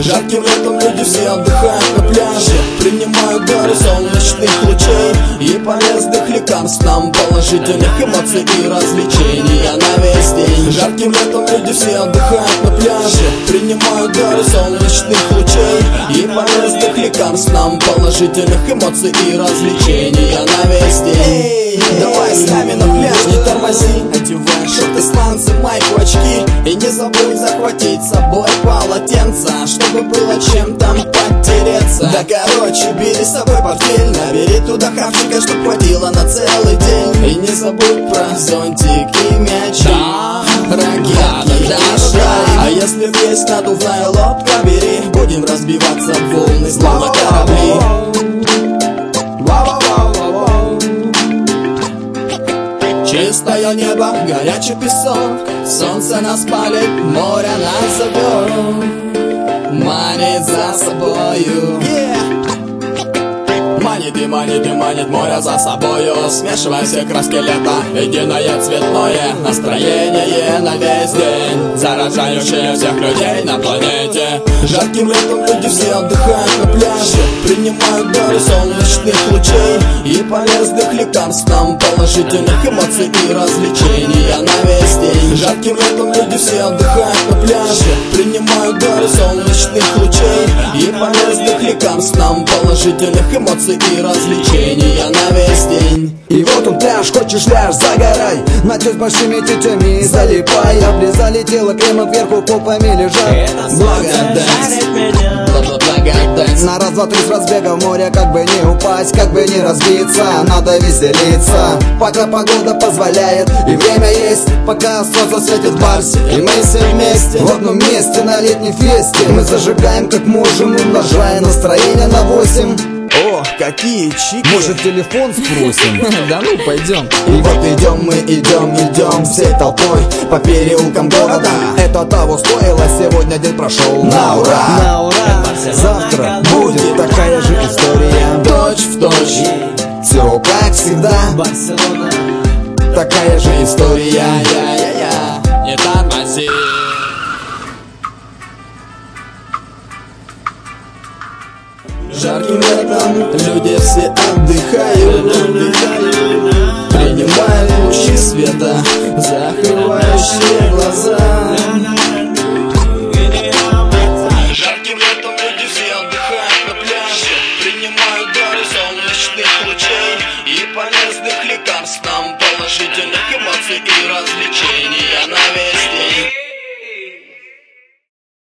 Жарким летом люди все отдыхают на пляже, принимают дары солнечных лучей и полезных лекарств, нам положительных эмоций и развлечений на весь день. Жарким летом люди все отдыхают на пляже, принимают дары солнечных лучей и полезных лекарств, нам положительных эмоций и развлечений на весь день. Давай с нами на пляж, не тормози, одевай шорты, сланцы, майку, очки и не забудь захватить с собой полотенце, чтобы было чем там потереться. Да короче, бери с собой портфель, набери туда хавчика, чтоб хватило на целый день. И не забудь про зонтик и мячи, ракетки и шарик. А если есть надувная лодка, бери, будем разбиваться в волны, словно корабли. Чистое небо, горячий песок, солнце нас палит, море нас зовет, манит за собою. Манит и манит и манит море за собою, смешивая все краски лета, единое цветное настроение на весь день, заражающее всех людей на планете. Жарким летом люди все отдыхают на пляже, принимают дары солнечных лучей и полезных лекарств, нам положительных эмоций и развлечений на весь день. Жарким летом люди все отдыхают на пляже, принимают дары солнечных лучей и полезных лекарств, нам положительных эмоций и развлечения на весь день. И вот он пляж, хочешь ляжь, загорай, ночью с большими тетями залипай. Облизали тело кремом кверху, попами лежат. Благодать, на раз, два, три с разбега в море, как бы не упасть, как бы не разбиться, надо веселиться, пока погода позволяет и время есть, пока солнце светит в барсе, и мы все вместе в одном месте на летней фесте. Мы зажигаем как можем, умножая настроение на 8. О, какие чики! Может, телефон спросим? Да ну, пойдем. И вот идем мы, идем всей толпой по переулкам города. Это того стоило, сегодня день прошел на ура. На ура! Завтра будет такая же история, Точь в точь, все как всегда, Барселона. такая же история. Не тормози. Жарким летом люди все отдыхают, принимая лучи света, закрывающие глаза. Жарким летом люди все отдыхают на пляже, принимают дары солнечных лучей и полезных лекарств, нам положительных эмоций и развлечений на весь